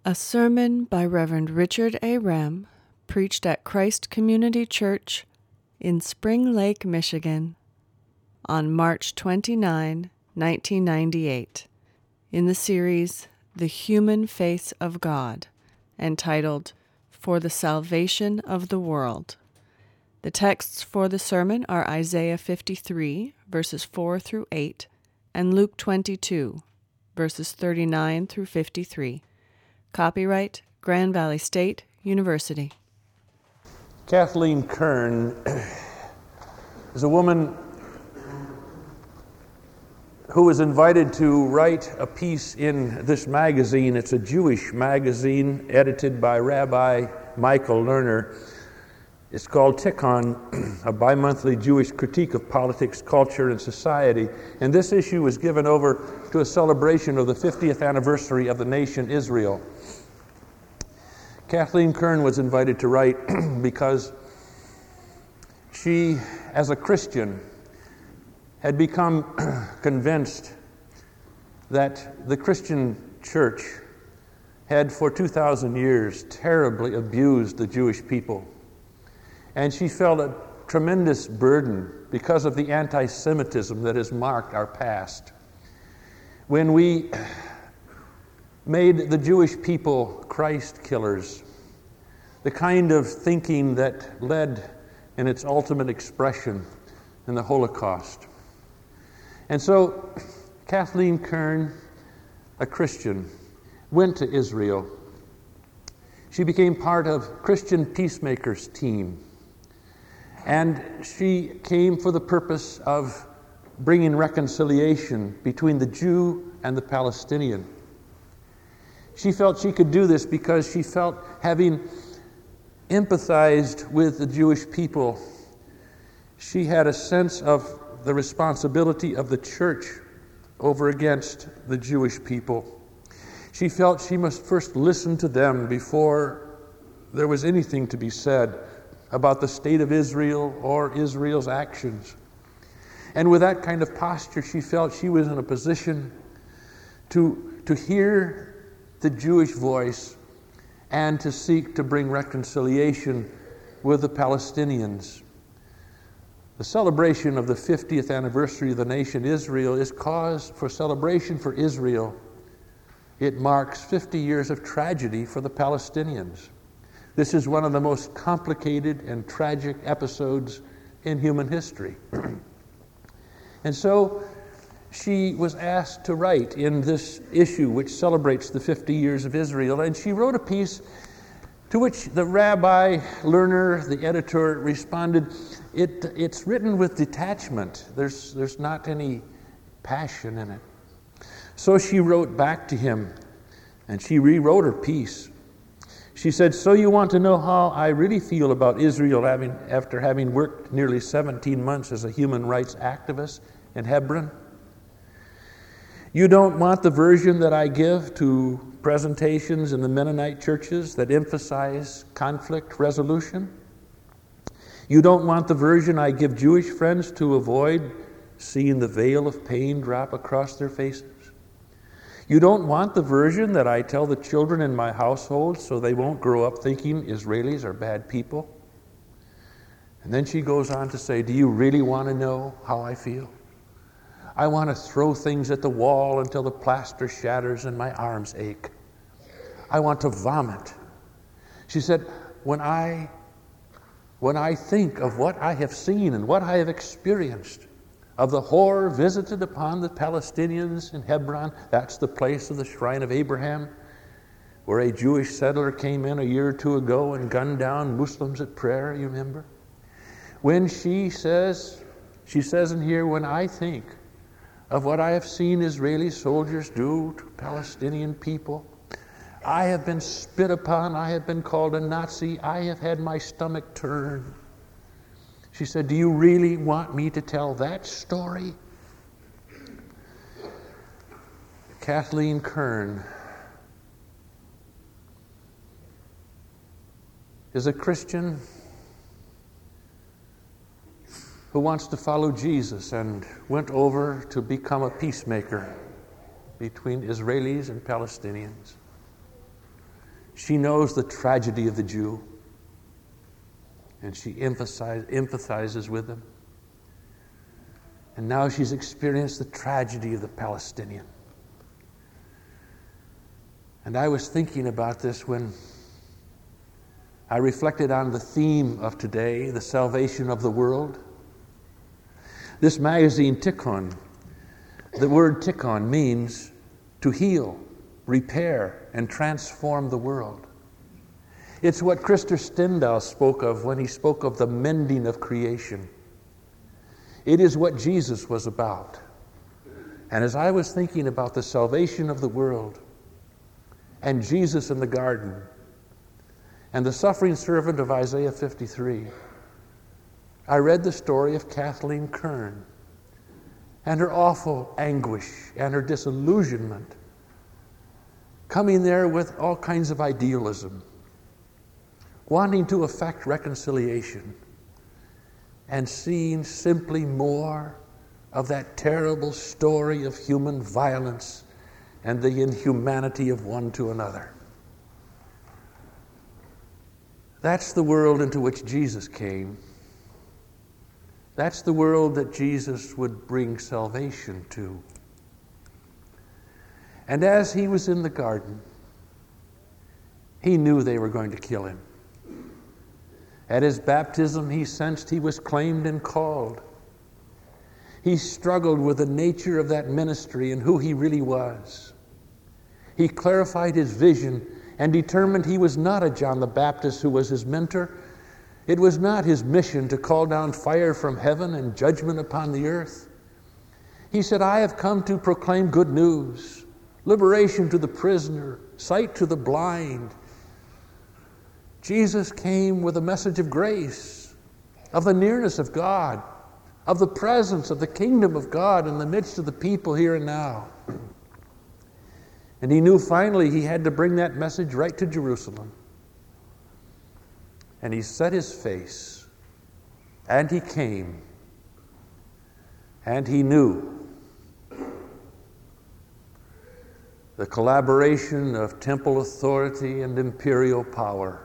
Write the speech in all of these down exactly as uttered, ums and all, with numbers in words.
A sermon by Reverend Richard A. Rem, preached at Christ Community Church in Spring Lake, Michigan, on March twenty-ninth, nineteen ninety-eight, in the series The Human Face of God, entitled For the Salvation of the World. The texts for the sermon are Isaiah fifty-three, verses four through eight, and Luke twenty-two, verses thirty-nine through fifty-three. Copyright Grand Valley State University. Kathleen Kern is a woman who was invited to write a piece in this magazine. It's a Jewish magazine edited by Rabbi Michael Lerner. It's called Tikkun, a bi-monthly Jewish critique of politics, culture, and society. And this issue was given over to a celebration of the fiftieth anniversary of the nation Israel. Kathleen Kern was invited to write because she, as a Christian, had become convinced that the Christian church had for two thousand years terribly abused the Jewish people. And she felt a tremendous burden because of the anti-Semitism that has marked our past. When we made the Jewish people Christ killers, the kind of thinking that led in its ultimate expression in the Holocaust. And so Kathleen Kern, a Christian, went to Israel. She became part of Christian Peacemakers team. And she came for the purpose of bringing reconciliation between the Jew and the Palestinian. She felt she could do this because she felt, having empathized with the Jewish people, she had a sense of the responsibility of the church over against the Jewish people. She felt she must first listen to them before there was anything to be said about the state of Israel or Israel's actions. And with that kind of posture, she felt she was in a position to, to hear the Jewish voice and to seek to bring reconciliation with the Palestinians. The celebration of the fiftieth anniversary of the nation Israel is cause for celebration for Israel. It marks fifty years of tragedy for the Palestinians. This is one of the most complicated and tragic episodes in human history. And so she was asked to write in this issue which celebrates the fifty years of Israel, and she wrote a piece to which the Rabbi Lerner, the editor, responded, it, it's written with detachment. There's, there's not any passion in it. So she wrote back to him, and she rewrote her piece. She said, "So you want to know how I really feel about Israel having, after having worked nearly seventeen months as a human rights activist in Hebron? You don't want the version that I give to presentations in the Mennonite churches that emphasize conflict resolution? You don't want the version I give Jewish friends to avoid seeing the veil of pain drop across their faces? You don't want the version that I tell the children in my household so they won't grow up thinking Israelis are bad people?" And then she goes on to say, "Do you really want to know how I feel? I want to throw things at the wall until the plaster shatters and my arms ache. I want to vomit." She said, when I, when I think of what I have seen and what I have experienced, of the horror visited upon the Palestinians in Hebron, that's the place of the shrine of Abraham, where a Jewish settler came in a year or two ago and gunned down Muslims at prayer, you remember? When she says, she says in here, when I think of what I have seen Israeli soldiers do to Palestinian people, I have been spit upon, I have been called a Nazi, I have had my stomach turned. She said, "Do you really want me to tell that story?" Kathleen Kern is a Christian who wants to follow Jesus and went over to become a peacemaker between Israelis and Palestinians. She knows the tragedy of the Jew, and she emphasize, empathizes with him. And now she's experienced the tragedy of the Palestinian. And I was thinking about this when I reflected on the theme of today, the salvation of the world. This magazine, Tikkun, the word Tikkun means to heal, repair, and transform the world. It's what Christer Stendahl spoke of when he spoke of the mending of creation. It is what Jesus was about. And as I was thinking about the salvation of the world and Jesus in the garden and the suffering servant of Isaiah fifty-three, I read the story of Kathleen Kern and her awful anguish and her disillusionment, coming there with all kinds of idealism, wanting to effect reconciliation, and seeing simply more of that terrible story of human violence and the inhumanity of one to another. That's the world into which Jesus came. That's the world that Jesus would bring salvation to. And as he was in the garden, he knew they were going to kill him. At his baptism, he sensed he was claimed and called. He struggled with the nature of that ministry and who he really was. He clarified his vision and determined he was not a John the Baptist who was his mentor. It was not his mission to call down fire from heaven and judgment upon the earth. He said, I have come to proclaim good news, liberation to the prisoner, sight to the blind. Jesus came with a message of grace, of the nearness of God, of the presence of the kingdom of God in the midst of the people here and now. And he knew finally he had to bring that message right to Jerusalem. And he set his face, and he came, and he knew the collaboration of temple authority and imperial power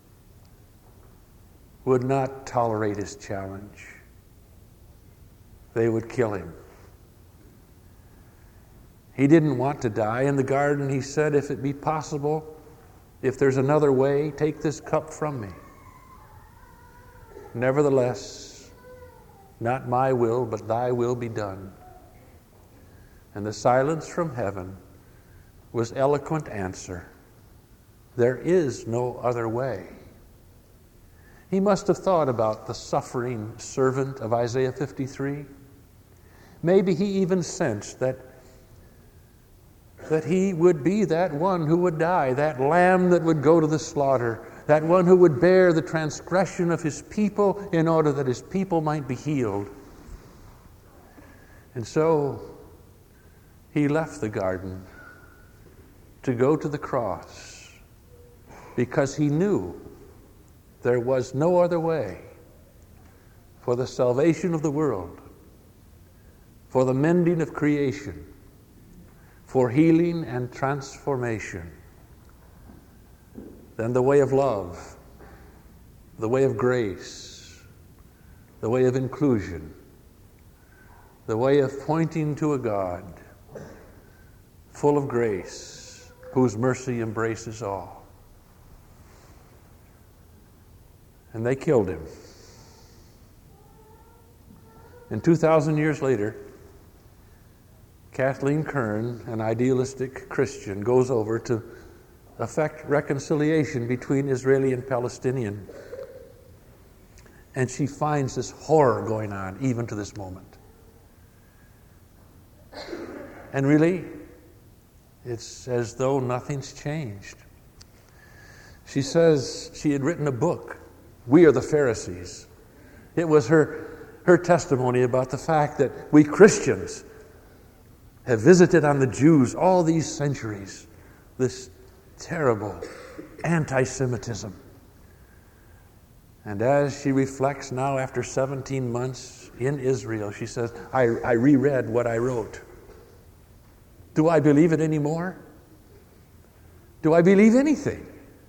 would not tolerate his challenge. They would kill him. He didn't want to die. In the garden, he said, if it be possible, if there's another way, take this cup from me. Nevertheless, not my will, but thy will be done. And the silence from heaven was eloquent answer. There is no other way. He must have thought about the suffering servant of Isaiah fifty-three. Maybe he even sensed that, that he would be that one who would die, that lamb that would go to the slaughter, that one who would bear the transgression of his people in order that his people might be healed. And so he left the garden to go to the cross because he knew there was no other way for the salvation of the world, for the mending of creation, for healing and transformation than the way of love, the way of grace, the way of inclusion, the way of pointing to a God full of grace, whose mercy embraces all. And they killed him. And two thousand years later, Kathleen Kern, an idealistic Christian, goes over to effect reconciliation between Israeli and Palestinian. And she finds this horror going on even to this moment. And really, it's as though nothing's changed. She says she had written a book, We Are the Pharisees. It was her, her testimony about the fact that we Christians have visited on the Jews all these centuries, this terrible anti-Semitism. And as she reflects now after seventeen months in Israel, she says, I, I reread what I wrote. Do I believe it anymore? Do I believe anything?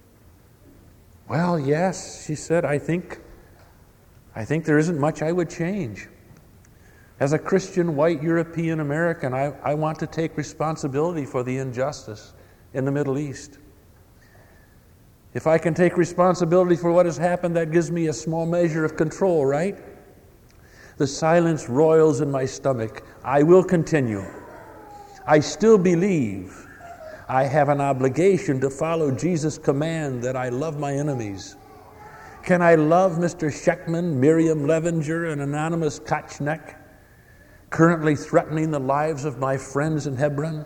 Well, yes, she said, I think, I think there isn't much I would change. As a Christian, white, European American, I, I want to take responsibility for the injustice in the Middle East. If I can take responsibility for what has happened, that gives me a small measure of control, right? The silence roils in my stomach. I will continue. I still believe I have an obligation to follow Jesus' command that I love my enemies. Can I love Mister Sheckman, Miriam Levinger, and anonymous Kochnek, currently threatening the lives of my friends in Hebron?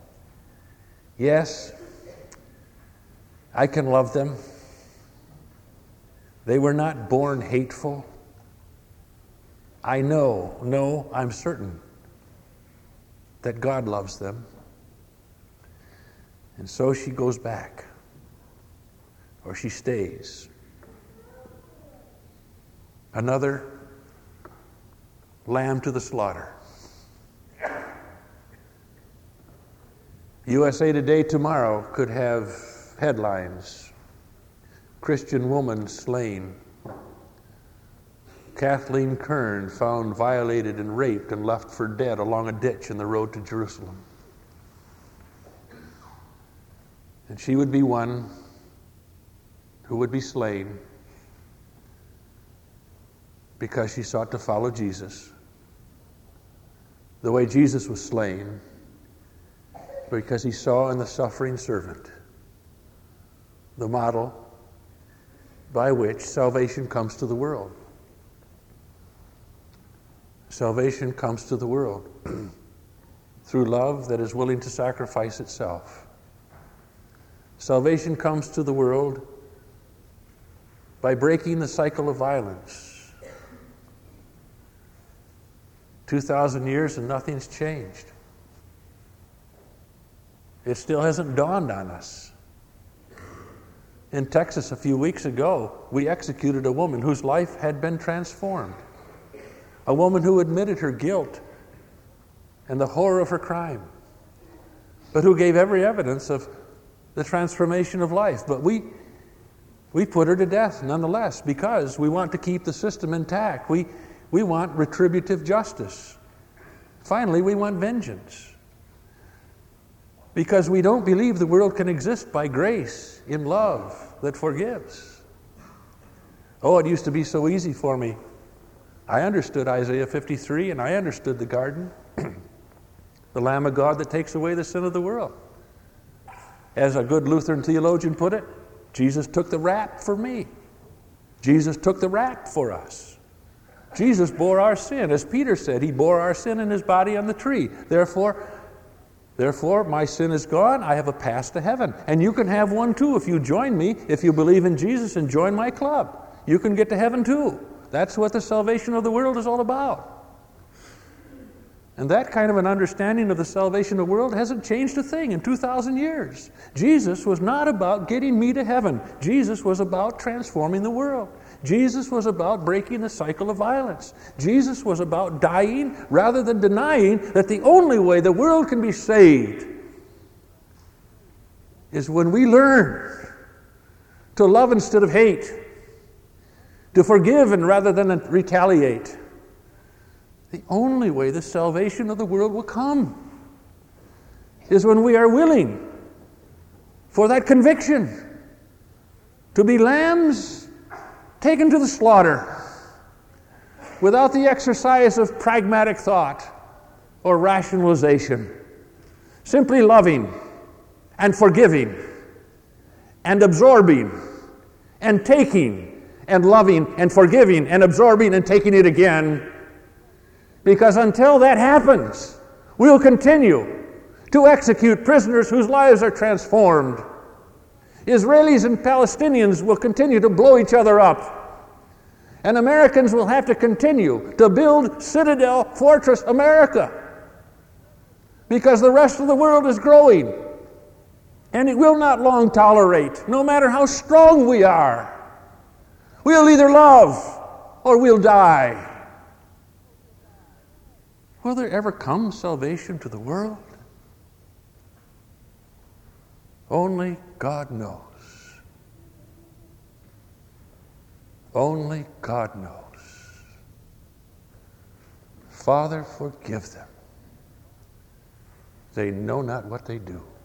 Yes, I can love them. They were not born hateful. I know, no, I'm certain that God loves them. And so she goes back, or she stays. Another lamb to the slaughter. U S A Today tomorrow could have headlines: Christian woman slain. Kathleen Kern found violated and raped and left for dead along a ditch in the road to Jerusalem. And she would be one who would be slain because she sought to follow Jesus the way Jesus was slain, because he saw in the suffering servant the model by which salvation comes to the world. Salvation comes to the world through love that is willing to sacrifice itself. Salvation comes to the world by breaking the cycle of violence. Two thousand years and nothing's changed. It still hasn't dawned on us. In Texas a few weeks ago, we executed a woman whose life had been transformed. A woman who admitted her guilt and the horror of her crime, but who gave every evidence of the transformation of life. But we we put her to death nonetheless because we want to keep the system intact. We, we want retributive justice. Finally, we want vengeance. Because we don't believe the world can exist by grace in love that forgives. Oh, it used to be so easy for me. I understood Isaiah fifty-three, and I understood the garden. The Lamb of God that takes away the sin of the world. As a good Lutheran theologian put it, Jesus took the rap for me. Jesus took the rap for us. Jesus bore our sin. As Peter said, he bore our sin in his body on the tree. Therefore, therefore, my sin is gone. I have a pass to heaven. And you can have one too if you join me, if you believe in Jesus and join my club. You can get to heaven too. That's what the salvation of the world is all about. And that kind of an understanding of the salvation of the world hasn't changed a thing in two thousand years. Jesus was not about getting me to heaven. Jesus was about transforming the world. Jesus was about breaking the cycle of violence. Jesus was about dying rather than denying that the only way the world can be saved is when we learn to love instead of hate, to forgive and rather than retaliate. The only way the salvation of the world will come is when we are willing for that conviction to be lambs taken to the slaughter without the exercise of pragmatic thought or rationalization, simply loving and forgiving and absorbing and taking and loving and forgiving and absorbing and taking it again. Because until that happens, we'll continue to execute prisoners whose lives are transformed. Israelis and Palestinians will continue to blow each other up. And Americans will have to continue to build Citadel Fortress America. Because the rest of the world is growing. And it will not long tolerate, no matter how strong we are. We'll either love or we'll die. Will there ever come salvation to the world? Only God knows. Only God knows. Father, forgive them. They know not what they do.